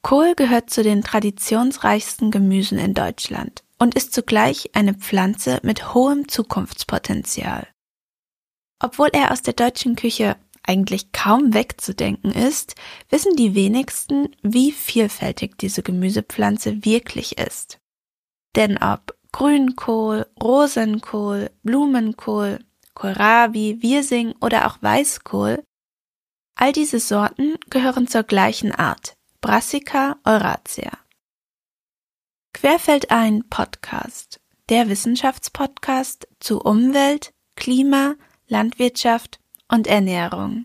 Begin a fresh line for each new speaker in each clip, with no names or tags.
Kohl gehört zu den traditionsreichsten Gemüsen in Deutschland und ist zugleich eine Pflanze mit hohem Zukunftspotenzial. Obwohl er aus der deutschen Küche eigentlich kaum wegzudenken ist, wissen die wenigsten, wie vielfältig diese Gemüsepflanze wirklich ist. Denn ob Grünkohl, Rosenkohl, Blumenkohl, Kohlrabi, Wirsing oder auch Weißkohl, all diese Sorten gehören zur gleichen Art, Brassica oleracea. Querfeldein Podcast, der Wissenschaftspodcast zu Umwelt, Klima, Landwirtschaft und Ernährung.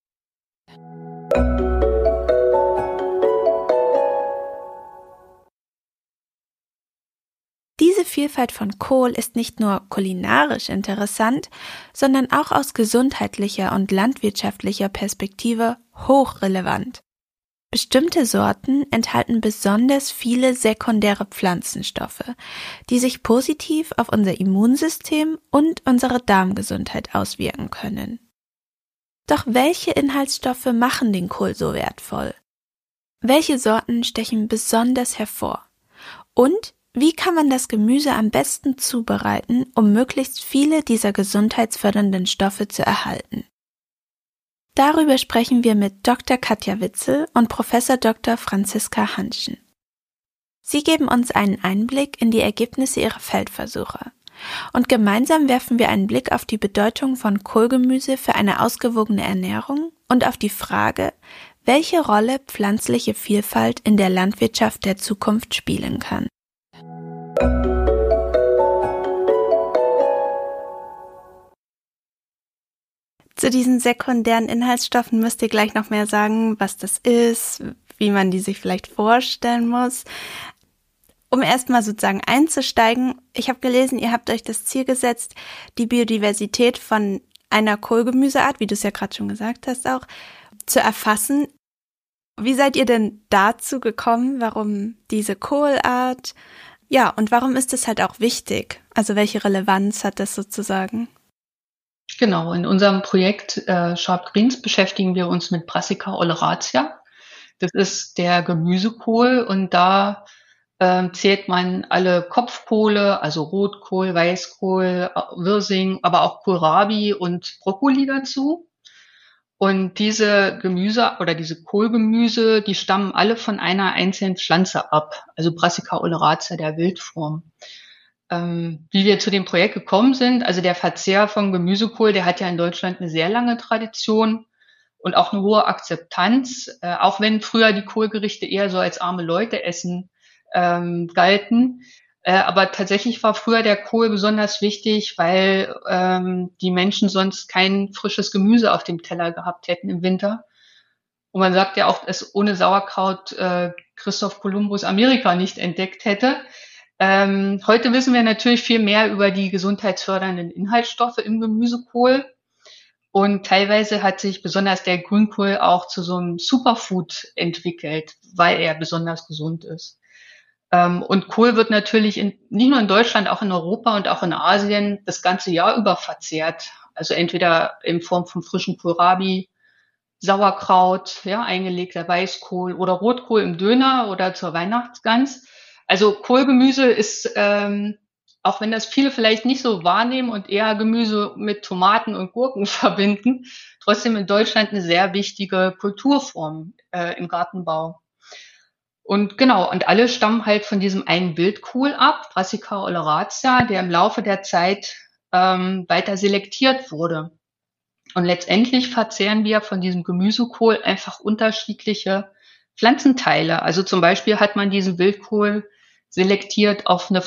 Diese Vielfalt von Kohl ist nicht nur kulinarisch interessant, sondern auch aus gesundheitlicher und landwirtschaftlicher Perspektive hochrelevant. Bestimmte Sorten enthalten besonders viele sekundäre Pflanzenstoffe, die sich positiv auf unser Immunsystem und unsere Darmgesundheit auswirken können. Doch welche Inhaltsstoffe machen den Kohl so wertvoll? Welche Sorten stechen besonders hervor? Und wie kann man das Gemüse am besten zubereiten, um möglichst viele dieser gesundheitsfördernden Stoffe zu erhalten? Darüber sprechen wir mit Dr. Katja Witzel und Prof. Dr. Franziska Hanschen. Sie geben uns einen Einblick in die Ergebnisse ihrer Feldversuche. Und gemeinsam werfen wir einen Blick auf die Bedeutung von Kohlgemüse für eine ausgewogene Ernährung und auf die Frage, welche Rolle pflanzliche Vielfalt in der Landwirtschaft der Zukunft spielen kann. Zu diesen sekundären Inhaltsstoffen müsst ihr gleich noch mehr sagen, was das ist, wie man die sich vielleicht vorstellen muss. Um erstmal sozusagen einzusteigen, ich habe gelesen, ihr habt euch das Ziel gesetzt, die Biodiversität von einer Kohlgemüseart, wie du es ja gerade schon gesagt hast auch, zu erfassen. Wie seid ihr denn dazu gekommen? Warum diese Kohlart? Ja, und warum ist es halt auch wichtig? Also welche Relevanz hat das sozusagen?
Genau, in unserem Projekt Sharp Greens beschäftigen wir uns mit Brassica oleracea. Das ist der Gemüsekohl und da zählt man alle Kopfkohle, also Rotkohl, Weißkohl, Wirsing, aber auch Kohlrabi und Brokkoli dazu. Und diese Gemüse oder diese Kohlgemüse, die stammen alle von einer einzelnen Pflanze ab, also Brassica oleracea, der Wildform. Wie wir zu dem Projekt gekommen sind, also der Verzehr von Gemüsekohl, der hat ja in Deutschland eine sehr lange Tradition und auch eine hohe Akzeptanz, auch wenn früher die Kohlgerichte eher so als arme Leute essen galten. Aber tatsächlich war früher der Kohl besonders wichtig, weil die Menschen sonst kein frisches Gemüse auf dem Teller gehabt hätten im Winter. Und man sagt ja auch, dass ohne Sauerkraut Christoph Kolumbus Amerika nicht entdeckt hätte. Heute wissen wir natürlich viel mehr über die gesundheitsfördernden Inhaltsstoffe im Gemüsekohl. Und teilweise hat sich besonders der Grünkohl auch zu so einem Superfood entwickelt, weil er besonders gesund ist. Und Kohl wird natürlich nicht nur in Deutschland, auch in Europa und auch in Asien das ganze Jahr über verzehrt. Also entweder in Form von frischen Kohlrabi, Sauerkraut, ja, eingelegter Weißkohl oder Rotkohl im Döner oder zur Weihnachtsgans. Also Kohlgemüse ist, auch wenn das viele vielleicht nicht so wahrnehmen und eher Gemüse mit Tomaten und Gurken verbinden, trotzdem in Deutschland eine sehr wichtige Kulturform im Gartenbau. Und genau, und alle stammen halt von diesem einen Wildkohl ab, Brassica oleracea, der im Laufe der Zeit weiter selektiert wurde. Und letztendlich verzehren wir von diesem Gemüsekohl einfach unterschiedliche Pflanzenteile. Also zum Beispiel hat man diesen Wildkohl selektiert auf einen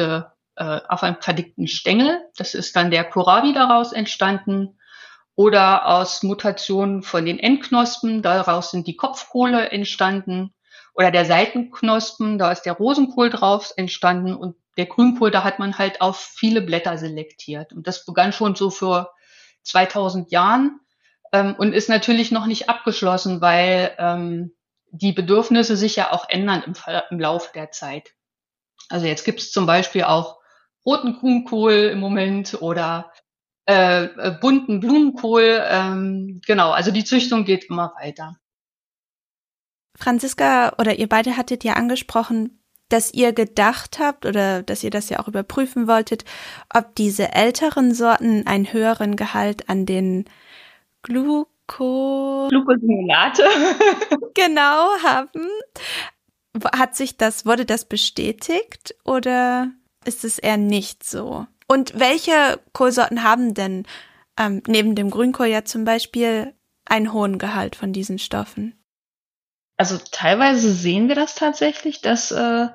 verdickten Stängel. Das ist dann der Kohlrabi daraus entstanden. Oder aus Mutationen von den Endknospen, daraus sind die Kopfkohle entstanden. Oder der Seitenknospen, da ist der Rosenkohl drauf entstanden. Und der Grünkohl, da hat man halt auf viele Blätter selektiert. Und das begann schon so vor 2000 Jahren und ist natürlich noch nicht abgeschlossen, weil die Bedürfnisse sich ja auch ändern im Laufe der Zeit. Also jetzt gibt es zum Beispiel auch roten Grünkohl im Moment oder bunten Blumenkohl. Genau, also die Züchtung geht immer weiter.
Franziska oder ihr beide hattet ja angesprochen, dass ihr gedacht habt oder dass ihr das ja auch überprüfen wolltet, ob diese älteren Sorten einen höheren Gehalt an den
Glucosinolate.
genau haben. Wurde das bestätigt oder ist es eher nicht so? Und welche Kohlsorten haben denn neben dem Grünkohl ja zum Beispiel einen hohen Gehalt von diesen Stoffen?
Also teilweise sehen wir das tatsächlich, dass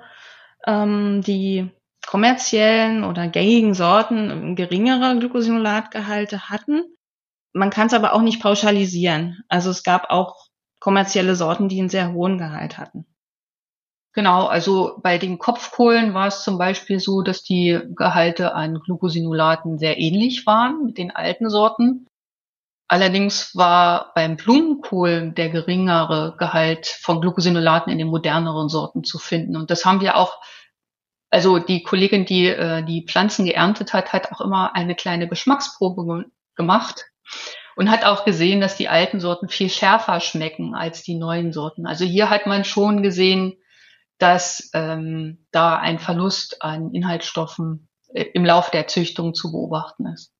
die kommerziellen oder gängigen Sorten geringere Glucosinolatgehalte hatten. Man kann es aber auch nicht pauschalisieren. Also es gab auch kommerzielle Sorten, die einen sehr hohen Gehalt hatten.
Genau, also bei den Kopfkohlen war es zum Beispiel so, dass die Gehalte an Glucosinolaten sehr ähnlich waren mit den alten Sorten. Allerdings war beim Blumenkohl der geringere Gehalt von Glucosinolaten in den moderneren Sorten zu finden. Und das haben wir auch, also die Kollegin, die die Pflanzen geerntet hat, hat auch immer eine kleine Geschmacksprobe gemacht und hat auch gesehen, dass die alten Sorten viel schärfer schmecken als die neuen Sorten. Also hier hat man schon gesehen, dass da ein Verlust an Inhaltsstoffen im Lauf der Züchtung zu beobachten ist.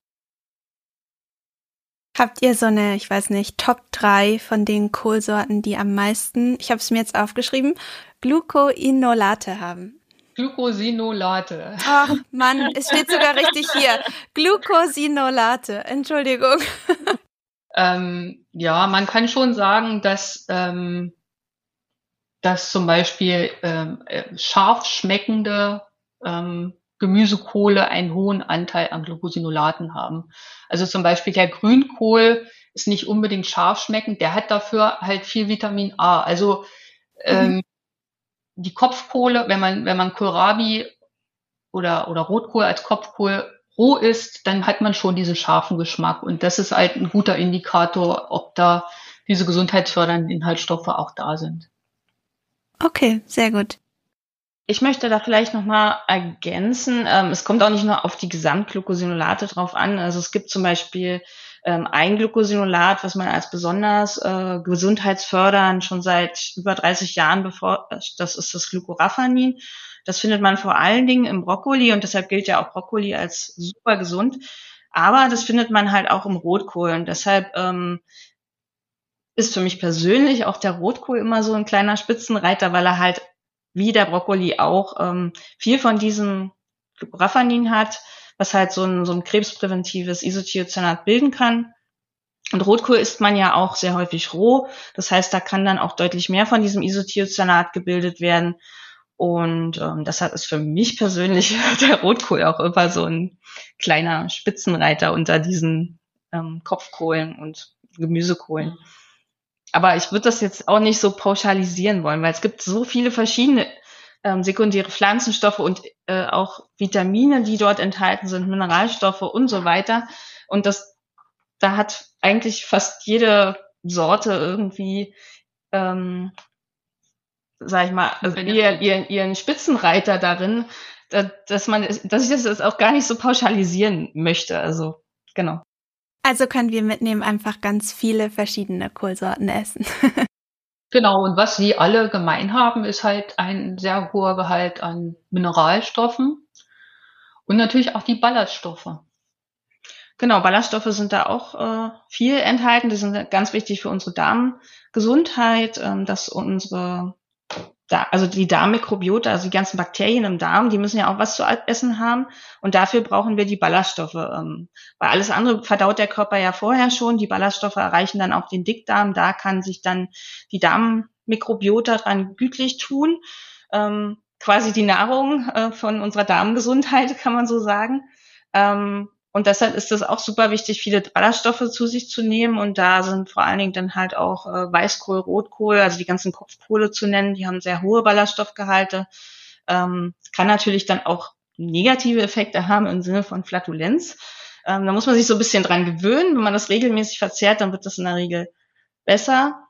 Habt ihr so eine, ich weiß nicht, Top 3 von den Kohlsorten, die am meisten, ich habe es mir jetzt aufgeschrieben, Glucosinolate haben?
Glucosinolate.
Ach Mann, es steht sogar richtig hier. Glucosinolate, Entschuldigung.
Ja, man kann schon sagen, dass zum Beispiel scharf schmeckende Gemüsekohle einen hohen Anteil an Glucosinolaten haben. Also zum Beispiel der Grünkohl ist nicht unbedingt scharf schmeckend, der hat dafür halt viel Vitamin A. Also die Kopfkohle, wenn man Kohlrabi oder Rotkohl als Kopfkohl roh isst, dann hat man schon diesen scharfen Geschmack. Und das ist halt ein guter Indikator, ob da diese gesundheitsfördernden Inhaltsstoffe auch da sind.
Okay, sehr gut.
Ich möchte da vielleicht nochmal ergänzen, es kommt auch nicht nur auf die Gesamtglucosinolate drauf an. Also es gibt zum Beispiel ein Glucosinolat, was man als besonders gesundheitsfördernd schon seit über 30 Jahren das ist das Glucoraphanin. Das findet man vor allen Dingen im Brokkoli und deshalb gilt ja auch Brokkoli als super gesund. Aber das findet man halt auch im Rotkohl und deshalb ist für mich persönlich auch der Rotkohl immer so ein kleiner Spitzenreiter, weil er halt wie der Brokkoli auch viel von diesem Glucoraphanin hat, was halt so ein krebspräventives Isothiocyanat bilden kann. Und Rotkohl isst man ja auch sehr häufig roh. Das heißt, da kann dann auch deutlich mehr von diesem Isothiocyanat gebildet werden. Und deshalb ist für mich persönlich der Rotkohl auch immer so ein kleiner Spitzenreiter unter diesen Kopfkohlen und Gemüsekohlen. Aber ich würde das jetzt auch nicht so pauschalisieren wollen, weil es gibt so viele verschiedene sekundäre Pflanzenstoffe und auch Vitamine, die dort enthalten sind, Mineralstoffe und so weiter. Und da hat eigentlich fast jede Sorte irgendwie, sag ich mal, also ihren Spitzenreiter darin, dass ich das jetzt auch gar nicht so pauschalisieren möchte. Also, genau.
Also können wir mitnehmen, einfach ganz viele verschiedene Kohlsorten essen.
Genau, und was sie alle gemein haben, ist halt ein sehr hoher Gehalt an Mineralstoffen und natürlich auch die Ballaststoffe.
Genau, Ballaststoffe sind da auch viel enthalten. Die sind ganz wichtig für unsere Darmgesundheit, dass also die Darmmikrobiota, also die ganzen Bakterien im Darm, die müssen ja auch was zu essen haben und dafür brauchen wir die Ballaststoffe. Weil alles andere verdaut der Körper ja vorher schon. Die Ballaststoffe erreichen dann auch den Dickdarm. Da kann sich dann die Darmmikrobiota dran gütlich tun. Quasi die Nahrung von unserer Darmgesundheit, kann man so sagen. Und deshalb ist es auch super wichtig, viele Ballaststoffe zu sich zu nehmen. Und da sind vor allen Dingen dann halt auch Weißkohl, Rotkohl, also die ganzen Kopfkohle zu nennen. Die haben sehr hohe Ballaststoffgehalte. Kann natürlich dann auch negative Effekte haben im Sinne von Flatulenz. Da muss man sich so ein bisschen dran gewöhnen. Wenn man das regelmäßig verzehrt, dann wird das in der Regel besser.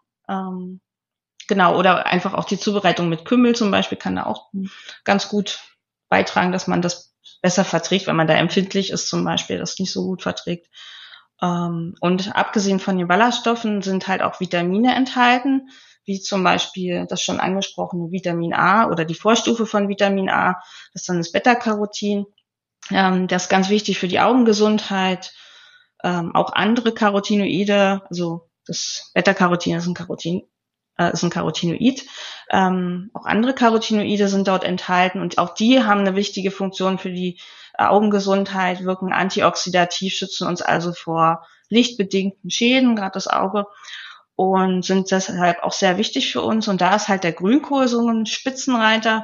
Genau, oder einfach auch die Zubereitung mit Kümmel zum Beispiel kann da auch ganz gut beitragen, dass man das besser verträgt, wenn man da empfindlich ist zum Beispiel, das nicht so gut verträgt. Und abgesehen von den Ballaststoffen sind halt auch Vitamine enthalten. wie zum Beispiel das schon angesprochene Vitamin A oder die Vorstufe von Vitamin A, das ist dann das Beta-Carotin. Das ist ganz wichtig für die Augengesundheit. Auch andere Carotinoide, also das Beta-Carotin ist ein Carotinoid. Auch andere Carotinoide sind dort enthalten und auch die haben eine wichtige Funktion für die Augengesundheit, wirken antioxidativ, schützen uns also vor lichtbedingten Schäden, gerade das Auge, und sind deshalb auch sehr wichtig für uns. Und da ist halt der Grünkohl so ein Spitzenreiter,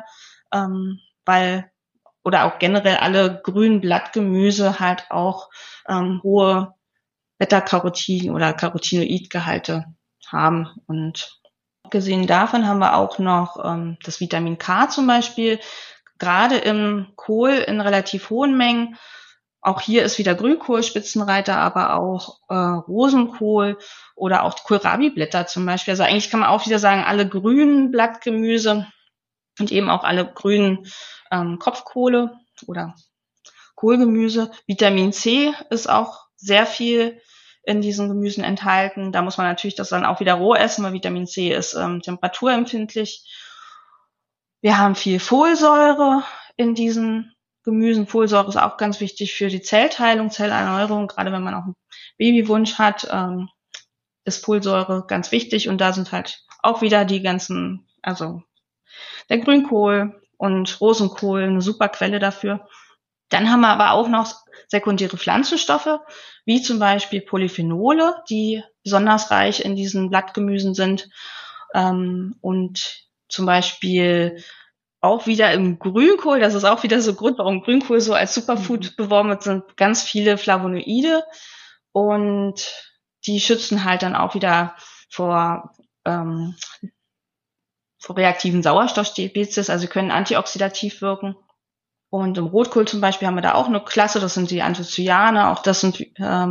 oder auch generell alle grünen Blattgemüse halt auch hohe Beta-Carotin oder Carotinoidgehalte haben. Und abgesehen davon haben wir auch noch das Vitamin K zum Beispiel, gerade im Kohl in relativ hohen Mengen. Auch hier ist wieder Grünkohl Spitzenreiter, aber auch Rosenkohl oder auch Kohlrabi-Blätter zum Beispiel. Also eigentlich kann man auch wieder sagen, alle grünen Blattgemüse und eben auch alle grünen Kopfkohle oder Kohlgemüse. Vitamin C ist auch sehr viel in diesen Gemüsen enthalten. Da muss man natürlich das dann auch wieder roh essen, weil Vitamin C ist temperaturempfindlich. Wir haben viel Folsäure in diesen Gemüsen. Folsäure ist auch ganz wichtig für die Zellteilung, Zellerneuerung. Gerade wenn man auch einen Babywunsch hat, ist Folsäure ganz wichtig. Und da sind halt auch wieder die ganzen, also der Grünkohl und Rosenkohl eine super Quelle dafür. Dann haben wir aber auch noch sekundäre Pflanzenstoffe, wie zum Beispiel Polyphenole, die besonders reich in diesen Blattgemüsen sind. Und zum Beispiel auch wieder im Grünkohl, das ist auch wieder so Grund, warum Grünkohl so als Superfood beworben wird, sind ganz viele Flavonoide. Und die schützen halt dann auch wieder vor reaktiven Sauerstoffspezies, also können antioxidativ wirken. Und im Rotkohl zum Beispiel haben wir da auch eine Klasse, das sind die Anthocyane, auch das sind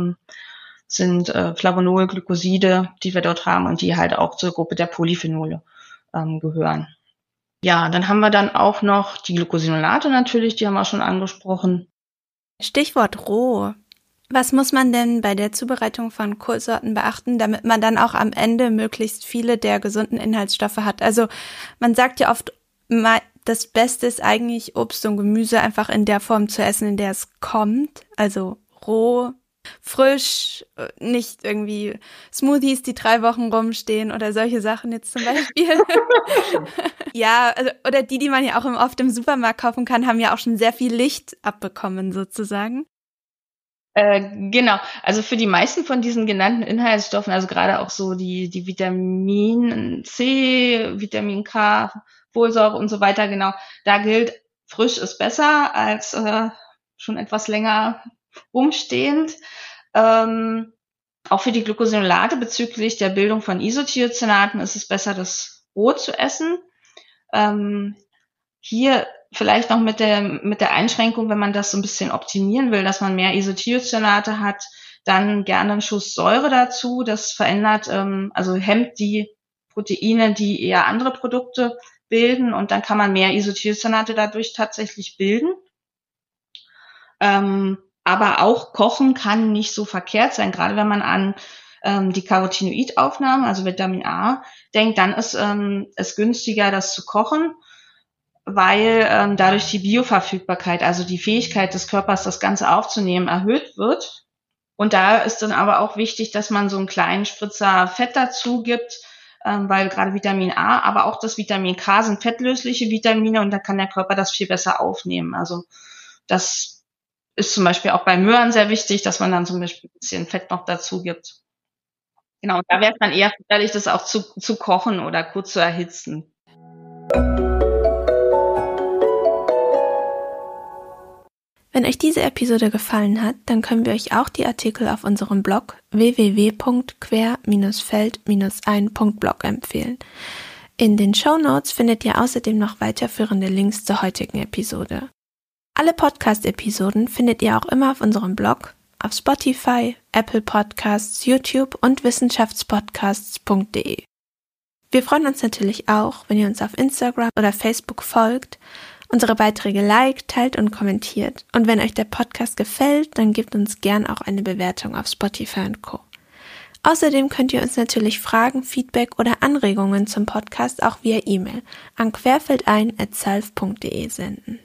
Flavonol-Glykoside, die wir dort haben und die halt auch zur Gruppe der Polyphenole gehören. Ja, dann haben wir dann auch noch die Glucosinolate natürlich, die haben wir schon angesprochen.
Stichwort roh. Was muss man denn bei der Zubereitung von Kohlsorten beachten, damit man dann auch am Ende möglichst viele der gesunden Inhaltsstoffe hat? Also man sagt ja oft, das Beste ist eigentlich, Obst und Gemüse einfach in der Form zu essen, in der es kommt. Also roh, frisch, nicht irgendwie Smoothies, die 3 Wochen rumstehen oder solche Sachen jetzt zum Beispiel. Ja, also, oder die man ja auch oft im Supermarkt kaufen kann, haben ja auch schon sehr viel Licht abbekommen sozusagen.
Genau, also für die meisten von diesen genannten Inhaltsstoffen, also gerade auch so die Vitamin C, Vitamin K, Folsäure und so weiter, genau, da gilt, frisch ist besser als schon etwas länger rumstehend. Auch für die Glucosinolate bezüglich der Bildung von Isothiocyanaten ist es besser, das roh zu essen. Hier vielleicht noch mit der Einschränkung, wenn man das so ein bisschen optimieren will, dass man mehr Isothiocyanate hat, dann gerne einen Schuss Säure dazu. Das verändert, also hemmt die Proteine, die eher andere Produkte bilden, und dann kann man mehr Isothiocyanate dadurch tatsächlich bilden. Aber auch Kochen kann nicht so verkehrt sein, gerade wenn man an die Carotinoidaufnahme, also Vitamin A, denkt, dann ist es günstiger, das zu kochen, weil dadurch die Bioverfügbarkeit, also die Fähigkeit des Körpers, das Ganze aufzunehmen, erhöht wird. Und da ist dann aber auch wichtig, dass man so einen kleinen Spritzer Fett dazu gibt, weil gerade Vitamin A, aber auch das Vitamin K sind fettlösliche Vitamine und da kann der Körper das viel besser aufnehmen. Also das ist zum Beispiel auch bei Möhren sehr wichtig, dass man dann zum Beispiel ein bisschen Fett noch dazu gibt. Genau, und da wäre es dann eher förderlich, das auch zu kochen oder kurz zu erhitzen.
Wenn euch diese Episode gefallen hat, dann können wir euch auch die Artikel auf unserem Blog www.quer-feld-ein.blog empfehlen. In den Shownotes findet ihr außerdem noch weiterführende Links zur heutigen Episode. Alle Podcast-Episoden findet ihr auch immer auf unserem Blog, auf Spotify, Apple Podcasts, YouTube und wissenschaftspodcasts.de. Wir freuen uns natürlich auch, wenn ihr uns auf Instagram oder Facebook folgt, unsere Beiträge liked, teilt und kommentiert. Und wenn euch der Podcast gefällt, dann gebt uns gern auch eine Bewertung auf Spotify und Co. Außerdem könnt ihr uns natürlich Fragen, Feedback oder Anregungen zum Podcast auch via E-Mail an querfeldein@salv.de senden.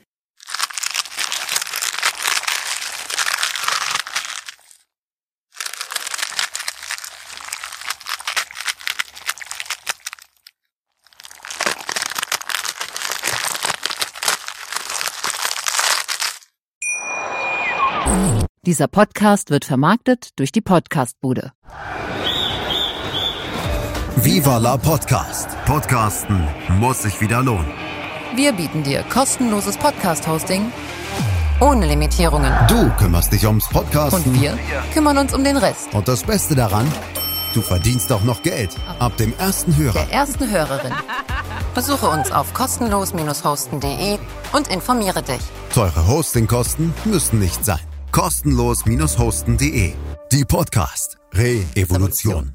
Dieser Podcast wird vermarktet durch die Podcastbude.
Viva la Podcast. Podcasten muss sich wieder lohnen.
Wir bieten dir kostenloses Podcast-Hosting ohne Limitierungen.
Du kümmerst dich ums Podcasten.
Und wir kümmern uns um den Rest.
Und das Beste daran, du verdienst auch noch Geld. Ab dem ersten Hörer.
Der ersten Hörerin. Besuche uns auf kostenlos-hosten.de und informiere dich.
Teure Hostingkosten müssen nicht sein. Kostenlos-hosten.de. Die Podcast Re-Evolution.